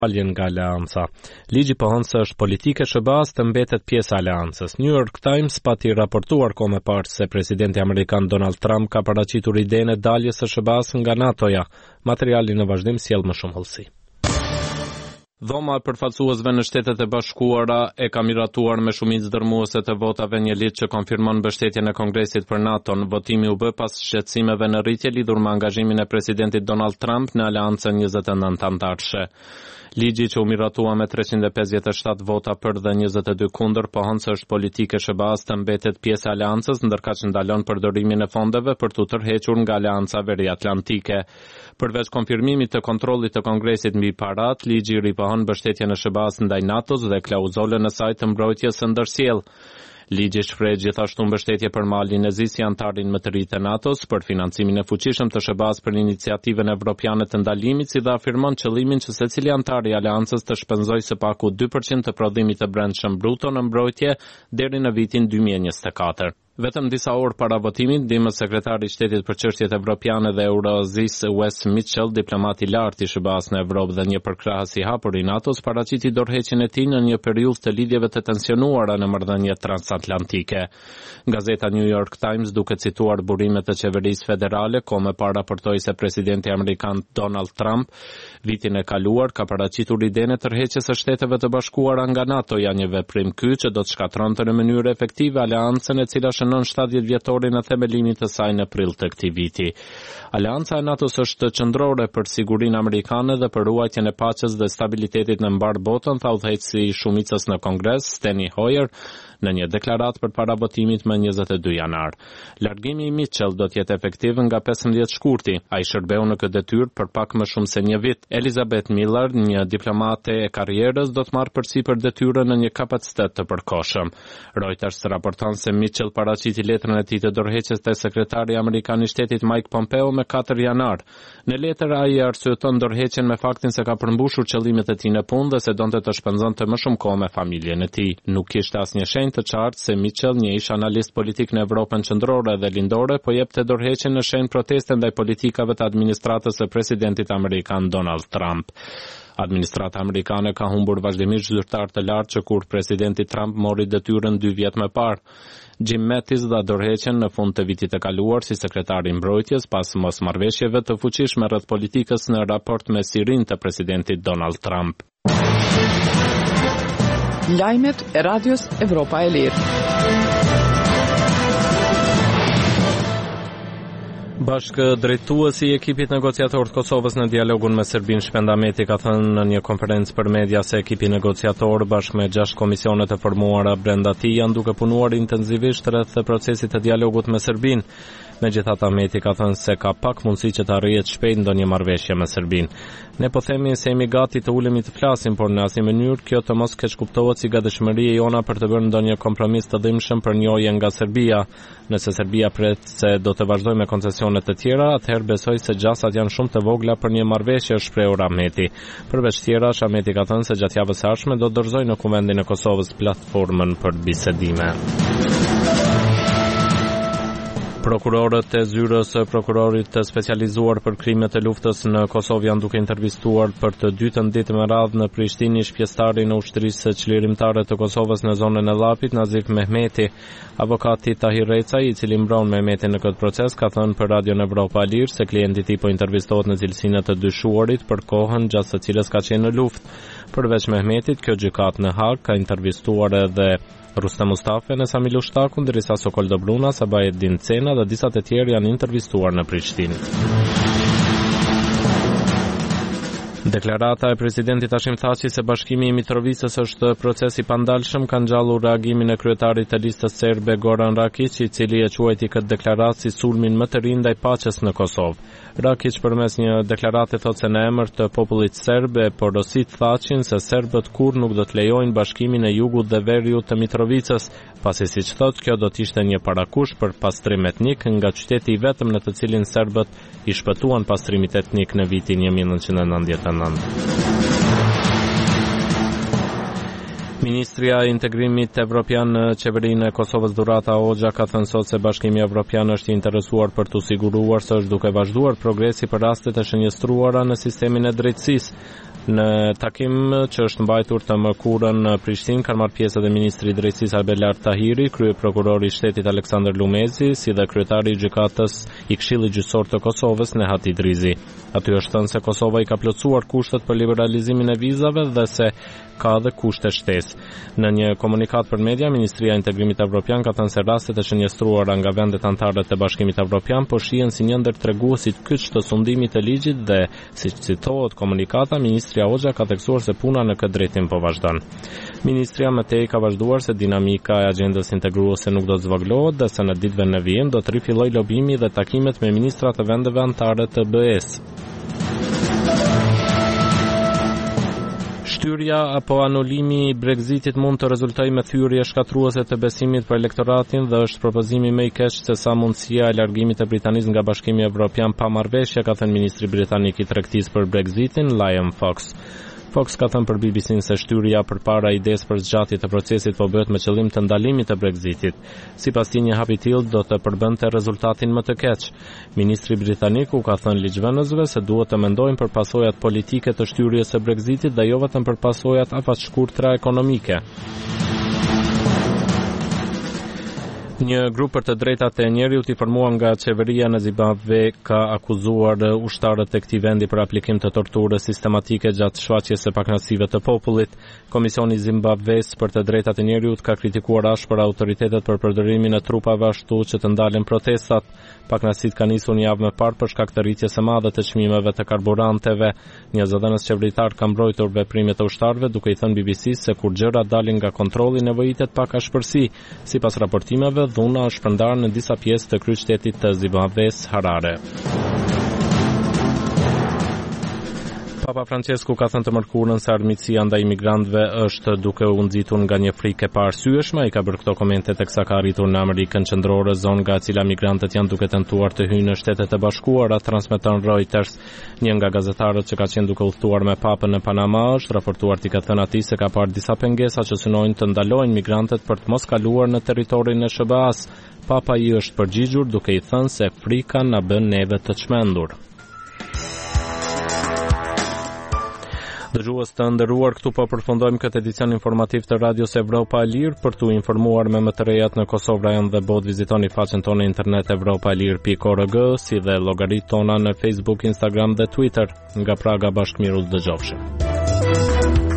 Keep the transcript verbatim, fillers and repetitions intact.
Alien nga aleanca. Ligji pohon se është politike S B A-s të mbetet pjesë e aleancës. New York Times pati raportuar kohë më parë se presidenti amerikan Donald Trump ka paraqitur idenë e daljes së S B A-s nga NATO-ja. Materiali në vazhdim sjell më shumë hollësi. Dhoma e përfaqësuesve në Shtetet e Bashkuara e ka miratuar me shumicë dërmuese të votave një ligj që konfirmon mbështetjen e Kongresit për NATO-n. Votimi u bë pas shqetësimeve në rritje lidhur me angazhimin e presidentit Donald Trump në aleancën njëzet e nëntë anëtarëse. Ligji që u miratua me treqind e pesëdhjetë e shtatë vota për dhe njëzet e dy kundër pohon se është politike S B A-s të mbetet pjesë e aleancës, ndërkaq që ndalon përdorimin e fondeve për t'u tërhequr nga aleanca veriatlantike. Përveç konfirmimit të kontrollit të Kongresit mbi parat, ligji ripohon mbështetjen e S B A-s ndaj NATO-s dhe klauzolën e saj të mbrojtjes së ndërsjellë. Ligji shpreh gjithashtu mbështetje për Malin e Zi si antarin më të ri të NATO-s, për financimin e fuqishëm të S B A-s për iniciativën evropiane të ndalimit, si dhe afirmon qëllimin që secili antar i aleancës të shpenzojë së paku dy përqind të prodhimit të brendshëm bruto në mbrojtje deri në vitin dy mijë e njëzet e katër. Vetëm disa orë para votimit, ndihmës sekretari i shtetit për çështjet evropiane dhe Eurozis Wes Mitchell, diplomat i lartë i S B A-s në Evropë dhe një përkrahës i hapur i NATO-s, paraqiti dorëheqjen e tij në një periudhë të lidhjeve të tensionuara në marrëdhëniet transatlantike. Gazeta New York Times, duke cituar burimet të qeverisë federale, kohë më parë raportoi se presidenti amerikan Donald Trump vitin e kaluar ka paraqitur idenë e tërheqjes së Shteteve të Bashkuara nga NATO-ja, një veprim ky që do të shkatronte në mënyrë efektive aleancën e cila shënon shtatëdhjetë vjetorin e themelimit të saj në prill të këtij viti. Aleanca e NATO-s është qendrore për sigurinë amerikane dhe për ruajtjen e paqes dhe stabilitetit në mbar botën, tha udhëheqësi i shumicës në Kongres, Steny Hoyer, në një deklaratë përpara votimit më njëzet e dy janar. Largimi i Mitchell do të jetë efektiv nga pesëmbëdhjetë shkurti. Ai shërbeu në këtë detyrë për pak më shumë se një vit. Elizabeth Miller, një diplomate e karrierës, do të marrë përsipër detyrën në një kapacitet të përkohshëm. Reuters raporton se Mitchell paraqiti letrën e tij të dorëheqjes te sekretari amerikan i shtetit Mike Pompeo me katër janar. Në letër ai arsyeton dorëheqjen me faktin se ka përmbushur qëllimet e tij në punë dhe se donte të shpenzonte më shumë kohë me familjen e tij. Nuk kishte asnjë shenjë të qartë se Mitchell, një ish analist politik në Evropën qendrore dhe lindore, po jepte dorëheqjen në shenjë proteste ndaj politikave të administratës së presidentit amerikan Donald Trump. Administrata amerikane ka humbur vazhdimisht zyrtar të lartë që kur presidenti Trump mori detyrën dy vjet më parë. Jim Mattis dha dorëheqjen në fund të vitit të kaluar si sekretari i mbrojtjes pas mosmarrëveshjeve të fuqishme rreth politikës në raport me sirinë të presidentit Donald Trump. Lajmet e Radios Evropa e Lirë. Bashkë drejtuesi i ekipit negociator të Kosovës në dialogun me Serbinë, Shpenda Meti, ka thënë në një konferencë për media se ekipi negociator bashkë me gjashtë komisione të formuara brenda tij janë duke punuar intensivisht rreth procesit të dialogut me Serbinë. Megjithatë, Meti ka thënë se ka pak mundësi që të arrihet shpejt ndonjë marrëveshje me Serbinë. Ne po themi se jemi gati të ulemi të flasim, por në asnjë mënyrë kjo të mos keq kuptohet si gatishmëria jona për të bërë ndonjë kompromis të dhimbshëm për njëojë nga Serbia. Nëse Serbia pret se do të vazhdojë me koncesione të tjera, atëherë besoj se gjasat janë shumë të vogla për një marrëveshje, shprehur Ahmeti. Përveç tjerash, Ahmeti ka thënë se gjatë javës së ardhshme do të dorëzojë në Kuvendin e Kosovës platformën për bisedime. Prokurorët e zyrës së prokurorit të specializuar për krimet e luftës në Kosovë janë duke intervistuar për të dytën ditë me radhë në Prishtinë shpjestari në ushtrisë çlirimtare të Kosovës në zonën e Llapit, Nazif Mehmeti. Avokati Tahir Recaj, i cili mbron Mehmetin në këtë proces, ka thënë për Radion Evropa e Lirë se klienti i tij po intervistohet në cilësinë të dyshuarit për kohën gjatë së cilës ka qenë në luftë. Përveç Mehmetit, kjo gjykatë në Hag ka intervistuar edhe Rustem Mustafe në Sami Lushtakun, ndërsa Sokol Dobruna, Sabaheddin Cena dhe disa të tjerë janë intervistuar në Prishtinë. Deklarata e presidentit Hashim Thaçi se bashkimi i Mitrovicës është proces i pandalshëm ka ngjallur reagimin e kryetarit të listës serbe Goran Rakić, i cili e quajti këtë deklaratë si sulmin më të ri ndaj paqes në Kosovë. Rakić përmes një deklarate thotë se në emër të popullit serb e porosit Thaçin se serbët kur nuk do të lejojnë bashkimin e jugut dhe veriut të Mitrovicës, pasi siç thotë kjo do të ishte një parakush për pastrim etnik nga qyteti i vetëm në të cilin serbët i shpëtuan pastrimit etnik në vitin një mijë e nëntëqind e nëntëdhjetë e nëntë. Ministria e Integrimit Evropian në qeverinë e Kosovës Durata Hoxha ka thënë sot se Bashkimi Evropian është i interesuar për të siguruar se është duke vazhduar progresi për rastet e shënjestruara në sistemin e drejtësisë. Në takim që është mbajtur të mërkurën në Prishtinë kanë marrë pjesë edhe ministri i drejtësisë Albelar Tahiri, krye prokurori i shtetit Aleksandër Lumezi, si dhe kryetari i gjykatës i Këshillit Gjyqësor të Kosovës Nehat Idrizi. Aty është thënë se Kosova i ka plotësuar kushtet për liberalizimin e vizave dhe se ka dhe kushte shtesë. Në një komunikat për media, Ministria e Integrimit Evropian ka thënë se rastet e shënjestruara nga vendet anëtare të Bashkimit Evropian po shihen si një ndër treguesit kyç të sundimit të ligjit dhe, siç citohet komunikata, Ministria Hoxha ka theksuar se puna në këtë drejtim po vazhdon. Ministria më tej ka vazhduar se dinamika e agjendës integruese nuk do të zvogëlohet dhe se në ditëve në vijim do të rifillojë lobimi dhe takimet me ministrat e vendeve anëtare të B E-s. Shtyrja apo anulimi i Brexitit mund të rezultojë me thyrje shkatruese të besimit për elektoratin dhe është propozimi më i keq se sa mundësia e largimit të Britanisë nga Bashkimi Evropian pa marrëveshje, ka thënë ministri britanik i tregtisë për Brexitin, Liam Fox. Fox ka thënë për B B C-n se shtyrja përpara idesë për zgjatje të procesit po bëhet me qëllim të ndalimit të Brexitit. Sipas tij, një hap i tillë do të përbënte rezultatin më të keq. Ministri britanik u ka thënë ligjvënësve se duhet të mendojnë për pasojat politike të shtyrjes së Brexitit dhe jo vetëm për pasojat afatshkurtra ekonomike. Një grup për të drejtat e njerëzit i formuar nga qeveria në Zimbabwe ka akuzuar ushtarët e këtij vendi për aplikim të torturës sistematike gjatë shfaqjes së pakënaqësive të popullit. Komisioni Zimbabwes për të drejtat e njerëzit ka kritikuar ashpër autoritetet për përdorimin e trupave ashtu që të ndalen protestat. Pakënaqësitë kanë nisur një javë më parë për shkak të rritjes së madhe të çmimeve të karburanteve. Një zëdhënës qeveritar ka mbrojtur veprimet e ushtarëve duke i thënë B B C-s se kur gjërat dalin nga kontrolli nevojitet pak ashpërsi. Sipas raportimeve, dhuna është shpërndarë në disa pjesë të kryeqytetit të Zimbabwes, Harare. Papa Francesku ka thënë të mërkurën se armiqësia ndaj imigrantëve është duke u nxitur nga një frikë e paarsyeshme. Ai ka bërë këto komente teksa ka arritur në Amerikën Qendrore, zonë nga e cila migrantët janë duke tentuar të hyjnë në Shtetet e Bashkuara, transmeton Reuters. Një nga gazetarët që ka qenë duke udhëtuar me Papën në Panama është raportuar t'i ka thënë atij se ka parë disa pengesa që synojnë të ndalojnë migrantët për të mos kaluar në territorin e S B A-s. Papa i është përgjigjur duke i thënë se frika na bën neve të çmendur. Dëgjues të nderuar, këtu po përfundojmë këtë edicion informativ të Radios Evropa e Lirë. Për t'u informuar me më të rejat në Kosovë, Rajon dhe botë, vizitoni faqen tonë internet evropa e lirë pikë org, si dhe llogaritë tona në Facebook, Instagram dhe Twitter. Nga Praga, bashkëmiru të dëgjofshim.